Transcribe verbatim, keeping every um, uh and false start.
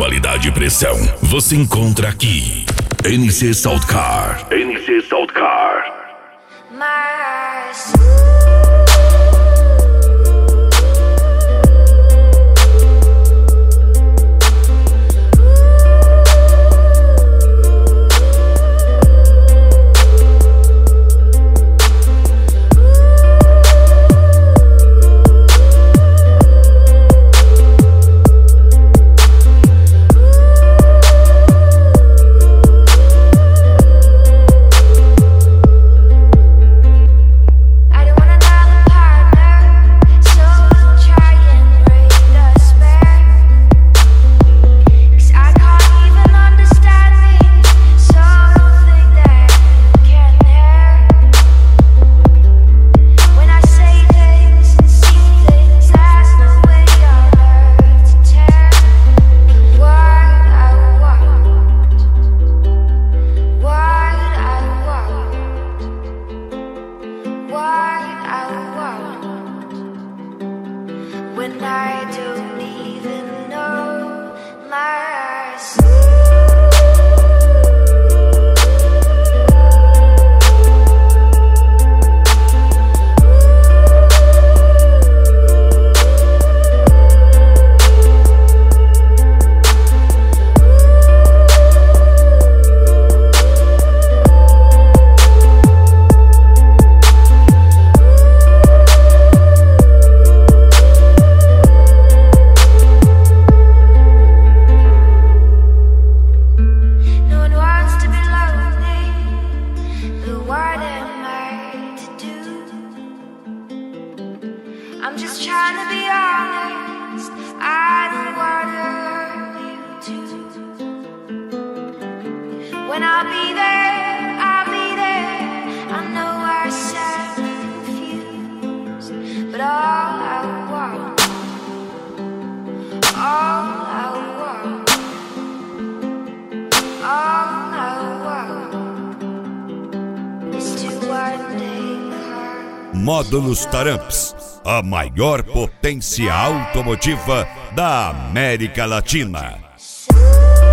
qualidade e pressão você encontra aqui. N C Salt Car. N C Salt Car. Mas... When I don't even know myself. I'm just trying to be honest, I don't wanna hurt you too. When I'll be there, I'll be there. I know I sound confused, but all I want, all I want, all I want is to one day come. Módulos Taramps, a maior potência automotiva da América Latina.